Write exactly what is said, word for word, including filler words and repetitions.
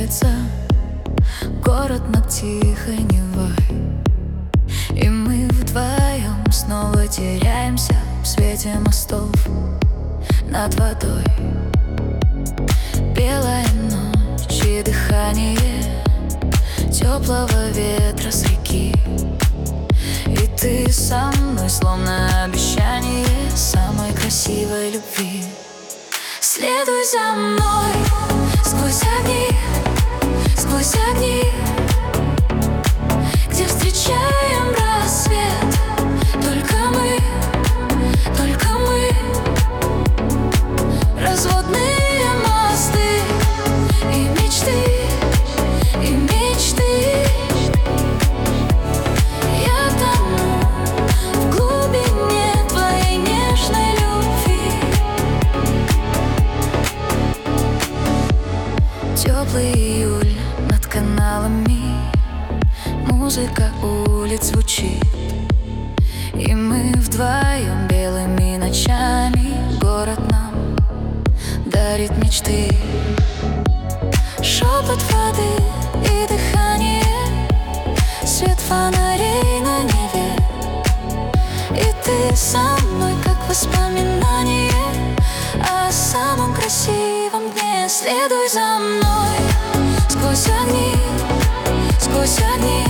кончается город над тихой Невой, и мы вдвоем снова теряемся в свете мостов над водой. Белая ночь и дыхание теплого ветра с реки, и ты со мной словно обещание самой красивой любви. Следуй за мной сквозь огни, сквозь огни, где встречаем рассвет. Только мы, только мы, разводные мосты и мечты, и мечты. Я тону в глубине твоей нежной любви. Теплый июль над каналами, музыка улиц звучит, и мы вдвоем белыми ночами город нам дарит мечты. Шепот воды и дыхание, свет фонарей на небе, и ты со мной как воспоминание о самом красивом дне. Следуй за мной сквозь огни, сквозь огни,